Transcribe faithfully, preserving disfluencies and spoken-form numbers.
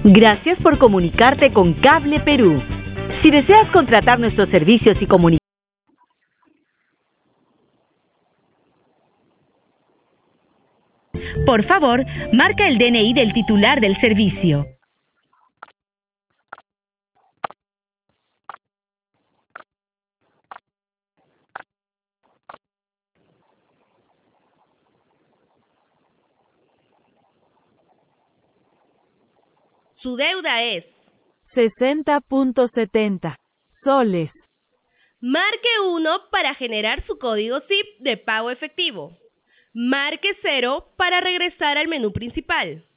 Gracias por comunicarte con Cable Perú. Si deseas contratar nuestros servicios y comunicación, por favor, marca el D N I del titular del servicio. Su deuda es sesenta punto setenta soles. Marque uno para generar su código S I P de pago efectivo. Marque cero para regresar al menú principal.